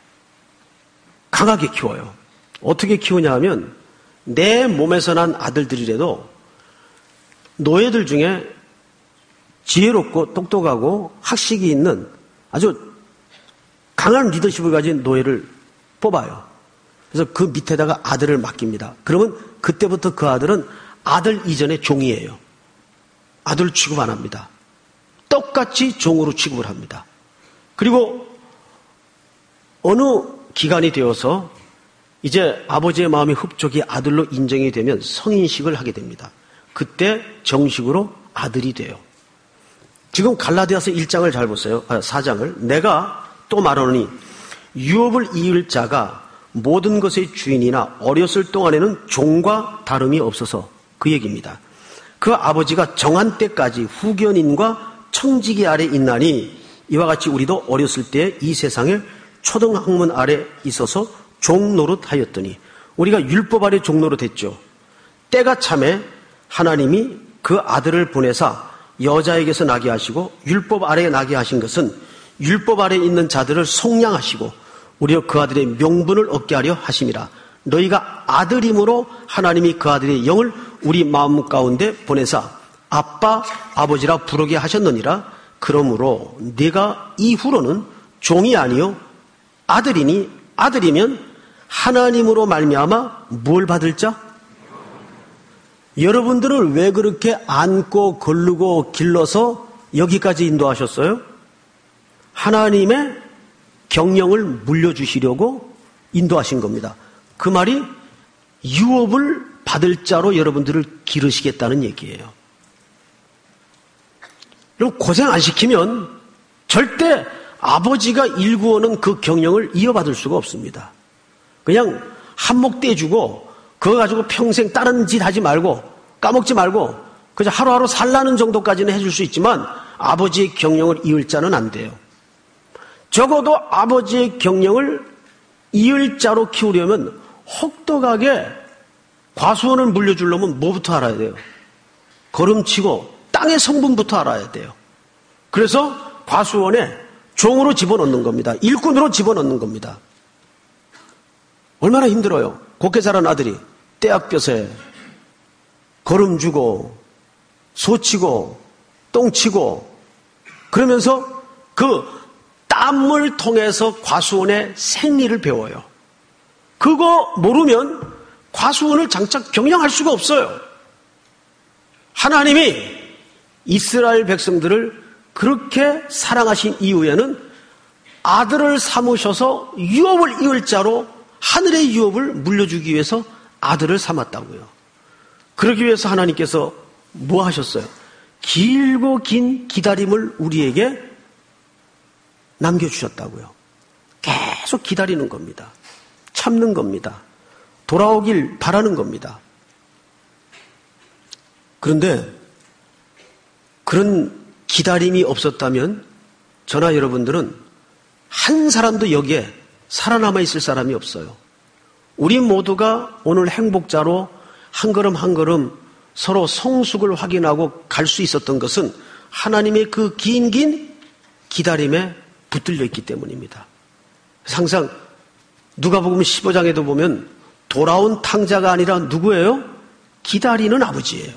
강하게 키워요. 어떻게 키우냐 하면 내 몸에서 난 아들들이라도 노예들 중에 지혜롭고 똑똑하고 학식이 있는 아주 강한 리더십을 가진 노예를 뽑아요. 그래서 그 밑에다가 아들을 맡깁니다. 그러면 그때부터 그 아들은 아들 이전의 종이에요. 아들 취급 안 합니다. 똑같이 종으로 취급을 합니다. 그리고 어느 기간이 되어서 이제 아버지의 마음이 흡족이 아들로 인정이 되면 성인식을 하게 됩니다. 그때 정식으로 아들이 돼요. 지금 갈라디아서 1장을 잘 보세요. 4장을. 내가 또 말하노니 유업을 이을 자가 모든 것의 주인이나 어렸을 동안에는 종과 다름이 없어서 그 얘기입니다. 그 아버지가 정한 때까지 후견인과 청지기 아래 있나니 이와 같이 우리도 어렸을 때 이 세상에 초등학문 아래 있어서 종노릇하였더니 우리가 율법 아래 종노릇했죠. 때가 참에 하나님이 그 아들을 보내사 여자에게서 나게 하시고 율법 아래에 나게 하신 것은 율법 아래에 있는 자들을 속량하시고 우리가 그 아들의 명분을 얻게 하려 하심이라. 너희가 아들임으로 하나님이 그 아들의 영을 우리 마음 가운데 보내사 아빠 아버지라 부르게 하셨느니라. 그러므로 네가 이후로는 종이 아니요 아들이니 아들이면 하나님으로 말미암아 뭘 받을 자? 여러분들을 왜 그렇게 안고 걸르고 길러서 여기까지 인도하셨어요? 하나님의 경영을 물려주시려고 인도하신 겁니다. 그 말이 유업을 받을 자로 여러분들을 기르시겠다는 얘기예요. 여러분 고생 안 시키면 절대 아버지가 일구어는 그 경영을 이어받을 수가 없습니다. 그냥 한몫 떼주고 그거 가지고 평생 다른 짓 하지 말고 까먹지 말고 그저 하루하루 살라는 정도까지는 해줄 수 있지만 아버지의 경영을 이을 자는 안 돼요. 적어도 아버지의 경영을 이을 자로 키우려면 혹독하게 과수원을 물려주려면 뭐부터 알아야 돼요? 걸음치고 땅의 성분부터 알아야 돼요. 그래서 과수원에 종으로 집어넣는 겁니다. 일꾼으로 집어넣는 겁니다. 얼마나 힘들어요. 곱게 자란 아들이 떼약볕에 걸음 주고 소치고 똥치고 그러면서 그 땀을 통해서 과수원의 생리를 배워요. 그거 모르면 과수원을 장착 경영할 수가 없어요. 하나님이 이스라엘 백성들을 그렇게 사랑하신 이후에는 아들을 삼으셔서 유업을 이을 자로 하늘의 유업을 물려주기 위해서 아들을 삼았다고요. 그러기 위해서 하나님께서 뭐 하셨어요? 길고 긴 기다림을 우리에게 남겨주셨다고요. 계속 기다리는 겁니다. 참는 겁니다. 돌아오길 바라는 겁니다. 그런데 그런 기다림이 없었다면 저나 여러분들은 한 사람도 여기에 살아남아 있을 사람이 없어요. 우리 모두가 오늘 행복자로 한 걸음 한 걸음 서로 성숙을 확인하고 갈 수 있었던 것은 하나님의 그 긴 기다림에 붙들려 있기 때문입니다. 항상 누가복음 15장에도 보면 돌아온 탕자가 아니라 누구예요? 기다리는 아버지예요.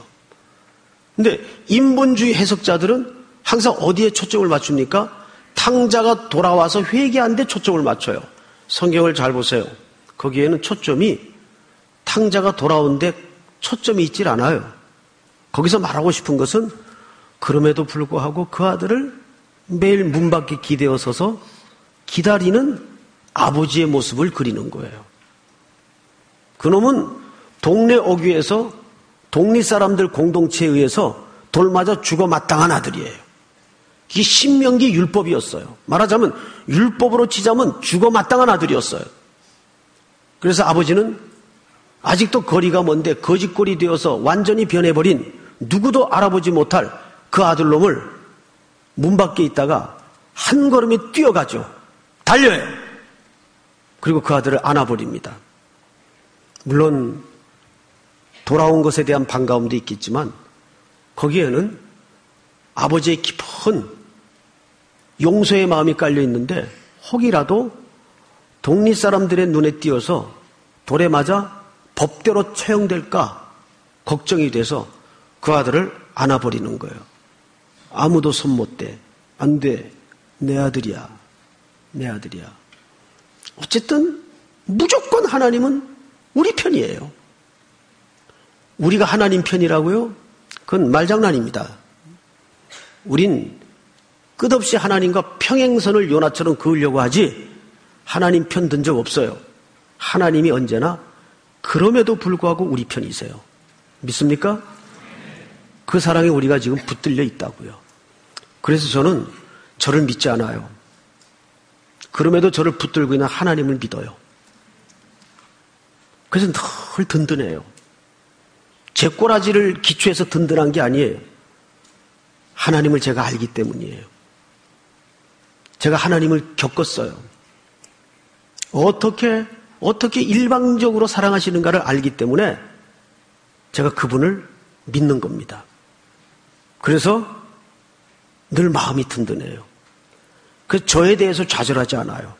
근데 인본주의 해석자들은 항상 어디에 초점을 맞춥니까? 탕자가 돌아와서 회개한 데 초점을 맞춰요. 성경을 잘 보세요. 거기에는 초점이 탕자가 돌아온 데 초점이 있질 않아요. 거기서 말하고 싶은 것은 그럼에도 불구하고 그 아들을 매일 문 밖에 기대어 서서 기다리는 아버지의 모습을 그리는 거예요. 그놈은 동네 어귀에서 동리 사람들 공동체에 의해서 돌맞아 죽어 마땅한 아들이에요. 이게 신명기 율법이었어요. 말하자면 율법으로 치자면 죽어 마땅한 아들이었어요. 그래서 아버지는 아직도 거리가 먼데 거짓골이 되어서 완전히 변해버린 누구도 알아보지 못할 그 아들놈을 문 밖에 있다가 한 걸음에 뛰어가죠. 달려요. 그리고 그 아들을 안아버립니다. 물론 돌아온 것에 대한 반가움도 있겠지만 거기에는 아버지의 깊은 용서의 마음이 깔려 있는데 혹이라도 동리 사람들의 눈에 띄어서 돌에 맞아 법대로 처형될까 걱정이 돼서 그 아들을 안아버리는 거예요. 아무도 손 못 대. 안 돼. 내 아들이야. 내 아들이야. 어쨌든 무조건 하나님은 우리 편이에요. 우리가 하나님 편이라고요? 그건 말장난입니다. 우린 끝없이 하나님과 평행선을 요나처럼 그으려고 하지 하나님 편 든 적 없어요. 하나님이 언제나 그럼에도 불구하고 우리 편이세요. 믿습니까? 그 사랑에 우리가 지금 붙들려 있다고요. 그래서 저는 저를 믿지 않아요. 그럼에도 저를 붙들고 있는 하나님을 믿어요. 그래서 늘 든든해요. 제 꼬라지를 기초해서 든든한 게 아니에요. 하나님을 제가 알기 때문이에요. 제가 하나님을 겪었어요. 어떻게 일방적으로 사랑하시는가를 알기 때문에 제가 그분을 믿는 겁니다. 그래서 늘 마음이 든든해요. 그래서 저에 대해서 좌절하지 않아요.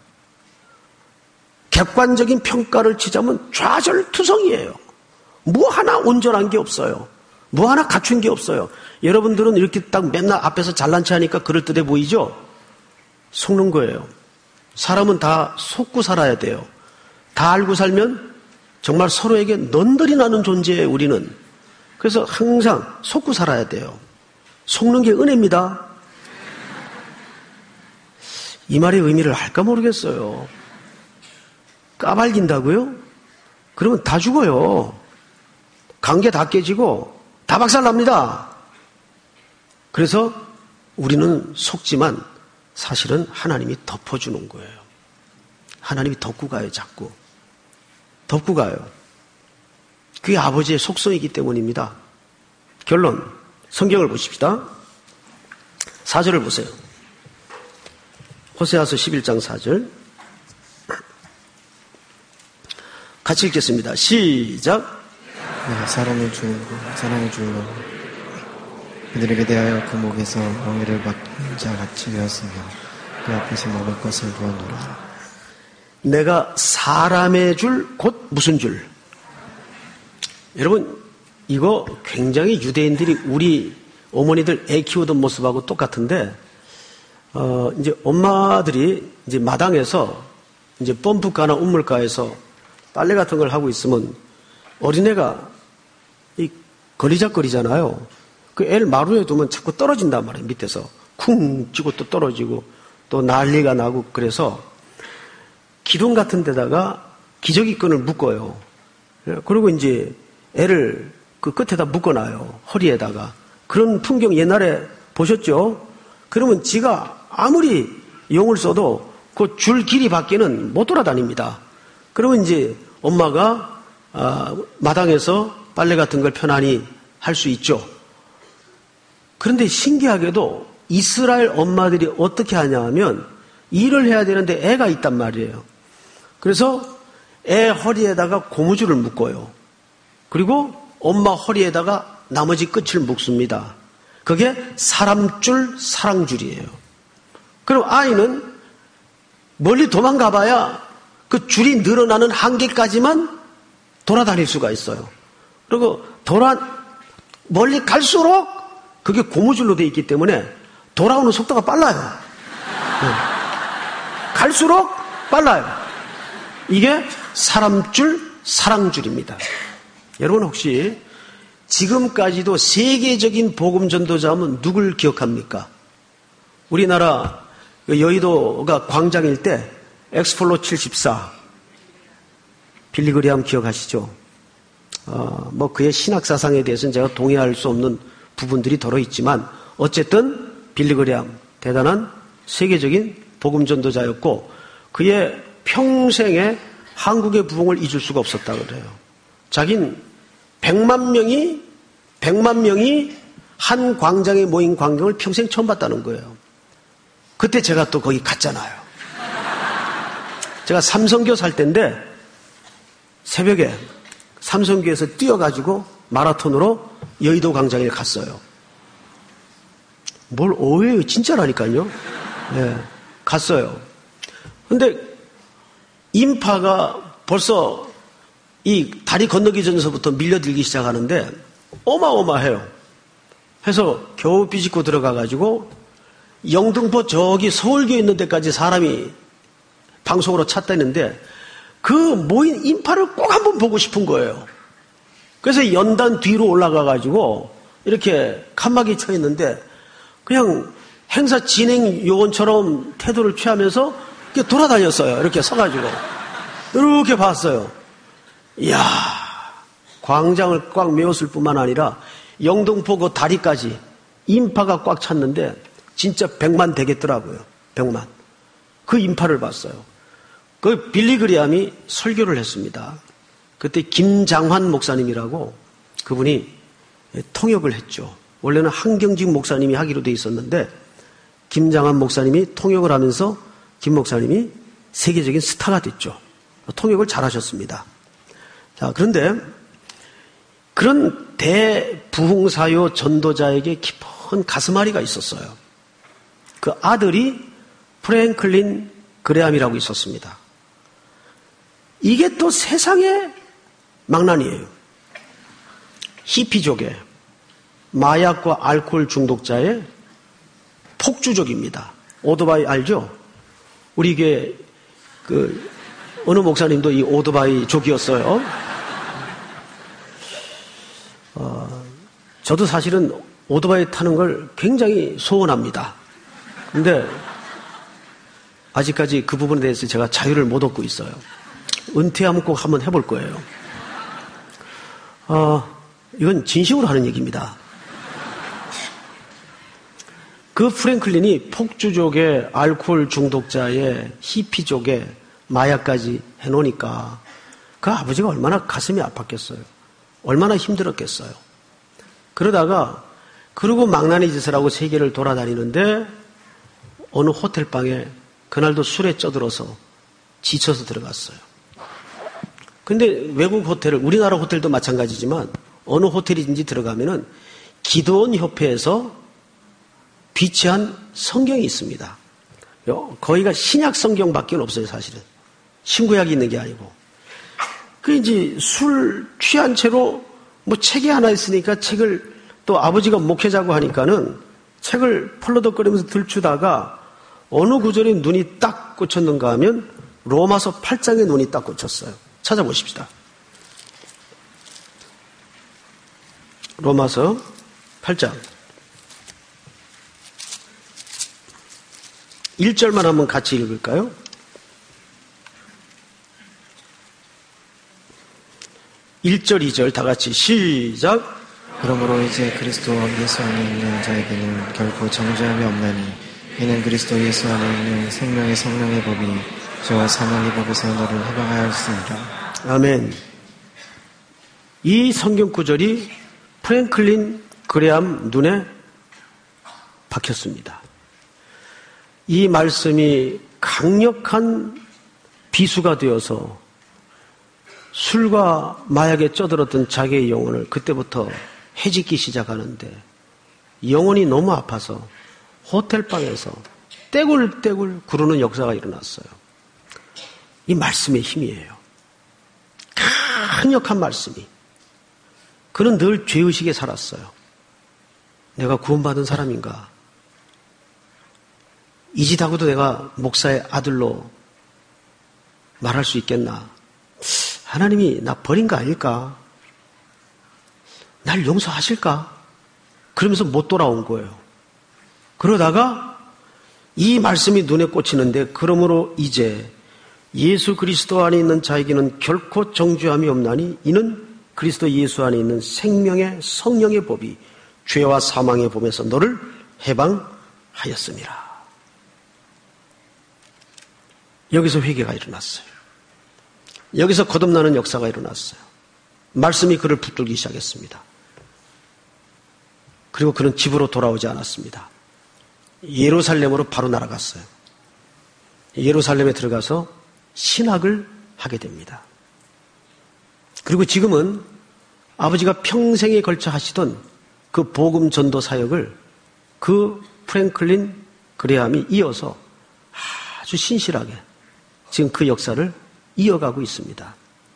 객관적인 평가를 치자면 좌절투성이에요. 뭐 하나 온전한 게 없어요. 뭐 하나 갖춘 게 없어요. 여러분들은 이렇게 딱 맨날 앞에서 잘난 체 하니까 그럴듯해 보이죠? 속는 거예요. 사람은 다 속고 살아야 돼요. 다 알고 살면 정말 서로에게 넌더리 나는 존재예요, 우리는. 그래서 항상 속고 살아야 돼요. 속는 게 은혜입니다. 이 말의 의미를 알까 모르겠어요. 까발긴다고요? 그러면 다 죽어요. 관계 다 깨지고 다 박살납니다. 그래서 우리는 속지만 사실은 하나님이 덮어주는 거예요. 하나님이 덮고 가요, 자꾸. 덮고 가요. 그게 아버지의 속성이기 때문입니다. 결론, 성경을 보십시다. 4절을 보세요. 호세아서 11장 4절. 같이 읽겠습니다. 시작. 사람의 줄로 그들에게 대하여 그 목에서 멍에를 받은 자 같이 되었으며 그 앞에서 먹을 것을 두었노라. 내가 사람의 줄, 곧 무슨 줄? 여러분, 이거 굉장히 유대인들이 우리 어머니들 애 키우던 모습하고 똑같은데, 이제 엄마들이 이제 마당에서 이제 펌프가나 우물가에서 빨래 같은 걸 하고 있으면 어린애가 이 거리작거리잖아요. 그 애를 마루에 두면 자꾸 떨어진단 말이에요. 밑에서 쿵 치고 또 떨어지고 또 난리가 나고. 그래서 기둥 같은 데다가 기저귀끈을 묶어요. 그리고 이제 애를 그 끝에다 묶어놔요. 허리에다가. 그런 풍경 옛날에 보셨죠? 그러면 지가 아무리 용을 써도 그 줄 길이 밖에는 못 돌아다닙니다. 그러면 이제 엄마가 마당에서 빨래 같은 걸 편안히 할 수 있죠. 그런데 신기하게도 이스라엘 엄마들이 어떻게 하냐 하면 일을 해야 되는데 애가 있단 말이에요. 그래서 애 허리에다가 고무줄을 묶어요. 그리고 엄마 허리에다가 나머지 끝을 묶습니다. 그게 사람줄, 사랑줄이에요. 그럼 아이는 멀리 도망가봐야 그 줄이 늘어나는 한계까지만 돌아다닐 수가 있어요. 그리고 멀리 갈수록 그게 고무줄로 되어 있기 때문에 돌아오는 속도가 빨라요. 갈수록 빨라요. 이게 사람줄, 사랑줄입니다. 여러분 혹시 지금까지도 세계적인 복음 전도자면 누굴 기억합니까? 우리나라 여의도가 광장일 때 엑스폴로 74 빌리그리암 기억하시죠? 뭐 그의 신학 사상에 대해서는 제가 동의할 수 없는 부분들이 덜어 있지만 어쨌든 빌리그리암 대단한 세계적인 복음 전도자였고 그의 평생에 한국의 부흥을 잊을 수가 없었다 그래요. 자긴 100만 명이 한 광장에 모인 광경을 평생 처음 봤다는 거예요. 그때 제가 또 거기 갔잖아요. 제가 삼성교 살 때인데 새벽에 삼성교에서 뛰어가지고 마라톤으로 여의도 광장에 갔어요. 뭘 오해요. 진짜라니까요. 네, 갔어요. 근데 인파가 벌써 이 다리 건너기 전에서부터 밀려들기 시작하는데 어마어마해요. 해서 겨우 비집고 들어가가지고 영등포 저기 서울교에 있는 데까지 사람이 방송으로 찼다는데 그 모인 인파를 꼭 한번 보고 싶은 거예요. 그래서 연단 뒤로 올라가가지고 이렇게 칸막이 쳐 있는데 그냥 행사 진행 요원처럼 태도를 취하면서 이렇게 돌아다녔어요. 이렇게 서가지고 이렇게 봤어요. 이야, 광장을 꽉 메웠을 뿐만 아니라 영등포 그 다리까지 인파가 꽉 찼는데 진짜 100만 되겠더라고요. 100만. 그 인파를 봤어요. 그 빌리그리암이 설교를 했습니다. 그때 김장환 목사님이라고 그분이 통역을 했죠. 원래는 한경직 목사님이 하기로 돼 있었는데 김장환 목사님이 통역을 하면서 김 목사님이 세계적인 스타가 됐죠. 통역을 잘하셨습니다. 자, 그런데 그런 대부흥사요 전도자에게 깊은 가슴앓이가 있었어요. 그 아들이 프랭클린 그레함이라고 있었습니다. 이게 또 세상의 망난이에요. 히피족의 마약과 알코올 중독자의 폭주족입니다. 오토바이 알죠? 우리 이게 어느 목사님도 이 오토바이 족이었어요. 저도 사실은 오토바이 타는 걸 굉장히 소원합니다. 근데 아직까지 그 부분에 대해서 제가 자유를 못 얻고 있어요. 은퇴하면 꼭 한번 해볼 거예요. 이건 진심으로 하는 얘기입니다. 그 프랭클린이 폭주족의 알코올 중독자의 히피족의 마약까지 해놓으니까 그 아버지가 얼마나 가슴이 아팠겠어요. 얼마나 힘들었겠어요. 그러다가 그러고 망나니 짓을 하고 세계를 돌아다니는데 어느 호텔방에 그날도 술에 쪄들어서 지쳐서 들어갔어요. 근데 외국 호텔을, 우리나라 호텔도 마찬가지지만 어느 호텔인지 들어가면은 기도원 협회에서 비치한 성경이 있습니다. 거기가 신약 성경밖에 없어요, 사실은. 신구약이 있는 게 아니고. 그 이제 술 취한 채로 뭐 책이 하나 있으니까 책을 또 아버지가 목회자고 하니까는 책을 펄러덕거리면서 들추다가 어느 구절에 눈이 딱 꽂혔는가 하면 로마서 8장에 눈이 딱 꽂혔어요. 찾아보십시다. 로마서 8장 1절만 한번 같이 읽을까요? (1절) (2절) 다 같이 시작. 그러므로 이제 그리스도 예수 안에 있는 자에게는 결코 정죄함이 없나니 이는 그리스도 예수 안에 있는 생명의 성령의 법이 죄와 사망의 법에서 너를 해방하였습니다. 아멘. 이 성경 구절이 프랭클린 그레함 눈에 박혔습니다. 이 말씀이 강력한 비수가 되어서 술과 마약에 쪄들었던 자기의 영혼을 그때부터 해짓기 시작하는데 영혼이 너무 아파서 호텔방에서 떼굴떼굴 구르는 역사가 일어났어요. 이 말씀의 힘이에요. 강력한 말씀이. 그는 늘 죄의식에 살았어요. 내가 구원받은 사람인가? 이 짓하고도 내가 목사의 아들로 말할 수 있겠나? 하나님이 나 버린 거 아닐까? 날 용서하실까? 그러면서 못 돌아온 거예요. 그러다가 이 말씀이 눈에 꽂히는데 그러므로 이제 예수 그리스도 안에 있는 자에게는 결코 정죄함이 없나니 이는 그리스도 예수 안에 있는 생명의 성령의 법이 죄와 사망의 법에서 너를 해방하였습니다. 여기서 회개가 일어났어요. 여기서 거듭나는 역사가 일어났어요. 말씀이 그를 붙들기 시작했습니다. 그리고 그는 집으로 돌아오지 않았습니다. 예루살렘으로 바로 날아갔어요. 예루살렘에 들어가서 신학을 하게 됩니다. 그리고 지금은 아버지가 평생에 걸쳐 하시던 그 복음 전도 사역을 그 프랭클린 그레함이 이어서 아주 신실하게 지금 그 역사를 이어가고 있습니다.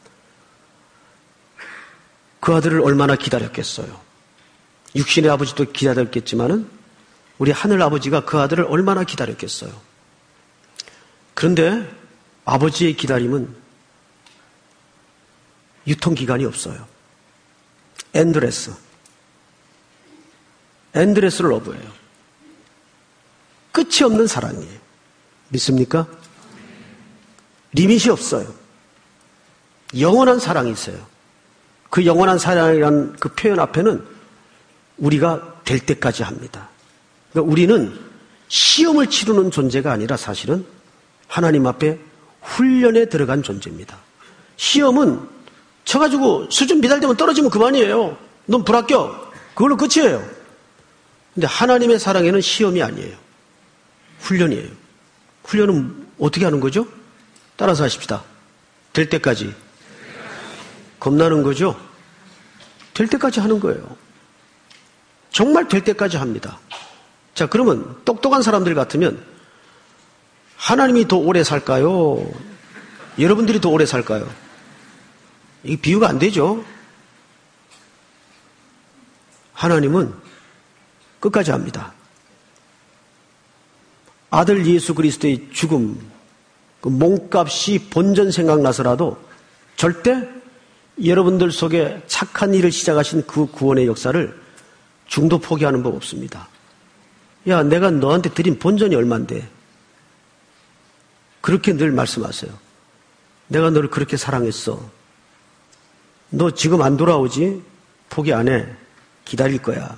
그 아들을 얼마나 기다렸겠어요. 육신의 아버지도 기다렸겠지만은 우리 하늘 아버지가 그 아들을 얼마나 기다렸겠어요. 그런데 아버지의 기다림은 유통기간이 없어요. 엔드레스 러브예요. 끝이 없는 사랑이에요. 믿습니까? 리밋이 없어요. 영원한 사랑이 있어요. 그 영원한 사랑이라는 그 표현 앞에는 우리가 될 때까지 합니다. 그러니까 우리는 시험을 치르는 존재가 아니라 사실은 하나님 앞에 훈련에 들어간 존재입니다. 시험은 쳐가지고 수준 미달되면 떨어지면 그만이에요. 넌 불합격. 그걸로 끝이에요. 근데 하나님의 사랑에는 시험이 아니에요. 훈련이에요. 훈련은 어떻게 하는 거죠? 따라서 하십시다. 될 때까지. 겁나는 거죠? 될 때까지 하는 거예요. 정말 될 때까지 합니다. 자, 그러면 똑똑한 사람들 같으면 하나님이 더 오래 살까요? 여러분들이 더 오래 살까요? 이게 비유가 안 되죠? 하나님은 끝까지 합니다. 아들 예수 그리스도의 죽음, 그 몸값이 본전 생각나서라도 절대 여러분들 속에 착한 일을 시작하신 그 구원의 역사를 중도 포기하는 법 없습니다. 야, 내가 너한테 드린 본전이 얼만데? 그렇게 늘 말씀하세요. 내가 너를 그렇게 사랑했어. 너 지금 안 돌아오지? 포기 안 해. 기다릴 거야.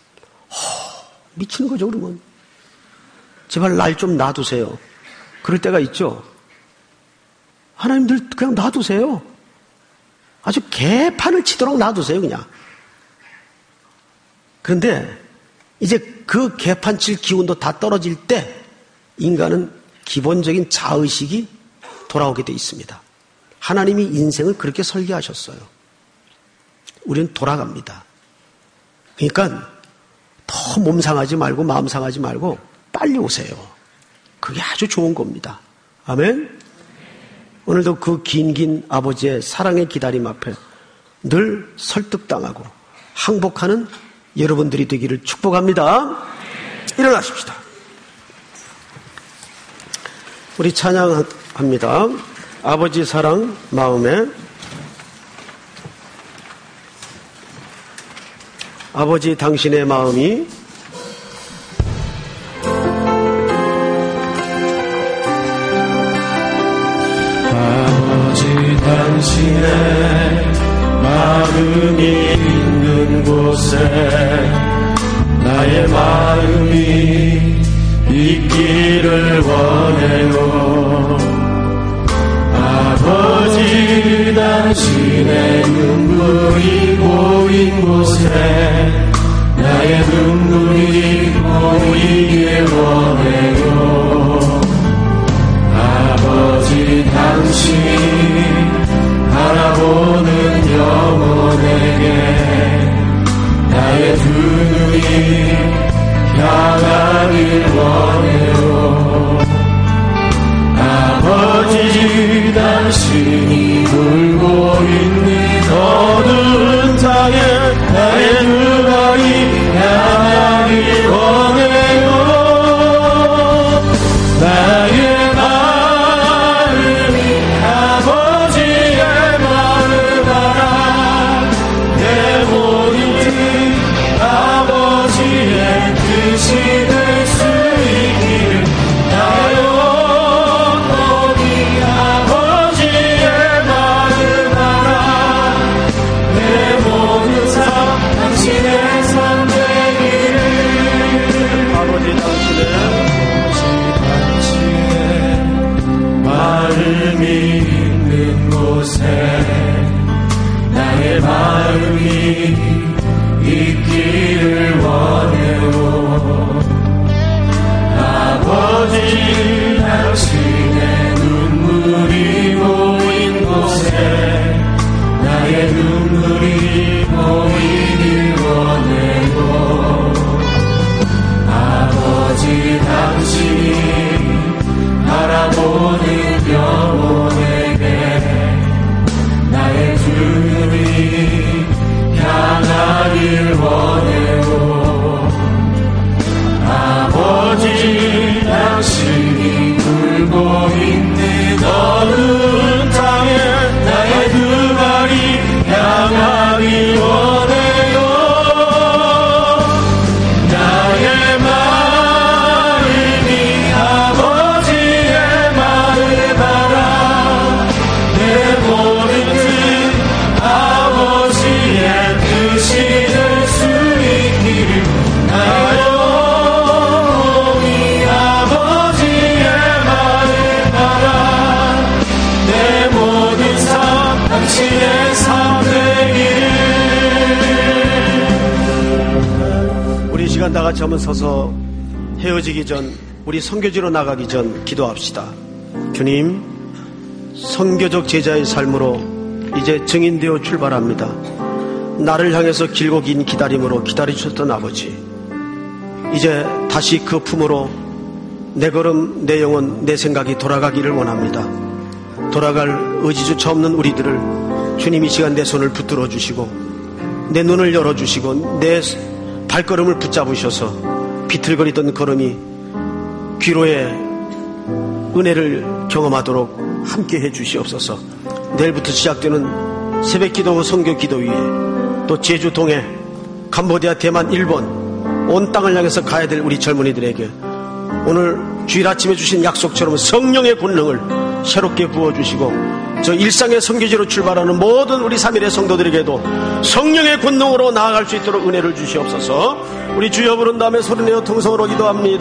미치는 거죠, 그러면. 제발 날 좀 놔두세요. 그럴 때가 있죠. 하나님들 그냥 놔두세요. 아주 개판을 치도록 놔두세요, 그냥. 그런데 이제 그 개판 칠 기운도 다 떨어질 때 인간은 기본적인 자의식이 돌아오게 돼 있습니다. 하나님이 인생을 그렇게 설계하셨어요. 우리는 돌아갑니다. 그러니까 더 몸 상하지 말고 마음 상하지 말고 빨리 오세요. 그게 아주 좋은 겁니다. 아멘? 오늘도 그 긴 아버지의 사랑의 기다림 앞에 늘 설득당하고 항복하는 여러분들이 되기를 축복합니다. 일어나십시다. 우리 찬양합니다. 아버지 사랑 마음에. 아버지 당신의 마음이 아버지 당신의 마음이 있는 곳에 나의 마음이 있기를 원해요. 아버지 당신의 눈물이 고인 곳에 나의 눈물이 고이길 원해요. 아버지 당신이 바라보는 영혼에게 나의 두 눈이 향하길 원해요. 아버지 당신이 울고 있는 어두운 땅에 나의 눈이 향하길 원해요. 나의 마음이 아버지의 마음을 알아 내 모든 뜻 아버지의 뜻이 될 수 있기를 나의 영혼이 아버지의 마음을 알아 내 모든 삶 당신의 삶 되기를 아버지 당신의 마음이 있는 곳에 나의 마음이 있기를 원해요. 아버지 당신의 눈물이 고인 곳에 나의 눈물이 고이길 원해요. 아버지 당신이 바라보는 영혼에게 나의 두 눈이 향하길 원해요. 아버지 당신이 울고 있는 어두운 땅에 나의 두 발이 향하길 시간 다 같이 한번 서서 헤어지기 전, 우리 선교지로 나가기 전 기도합시다. 주님, 선교적 제자의 삶으로 이제 증인되어 출발합니다. 나를 향해서 길고 긴 기다림으로 기다리셨던 아버지, 이제 다시 그 품으로 내 걸음, 내 영혼, 내 생각이 돌아가기를 원합니다. 돌아갈 의지조차 없는 우리들을 주님 이 시간 내 손을 붙들어 주시고 내 눈을 열어주시고 내 발걸음을 붙잡으셔서 비틀거리던 걸음이 귀로의 은혜를 경험하도록 함께해 주시옵소서. 내일부터 시작되는 새벽기도 후 선교기도 위에 또 제주, 동해, 캄보디아, 대만, 일본 온 땅을 향해서 가야 될 우리 젊은이들에게 오늘 주일 아침에 주신 약속처럼 성령의 권능을 새롭게 부어주시고 저 일상의 선교지로 출발하는 모든 우리 3일의 성도들에게도 성령의 권능으로 나아갈 수 있도록 은혜를 주시옵소서. 우리 주여 부른 다음에 소리내어 통성으로 기도합니다.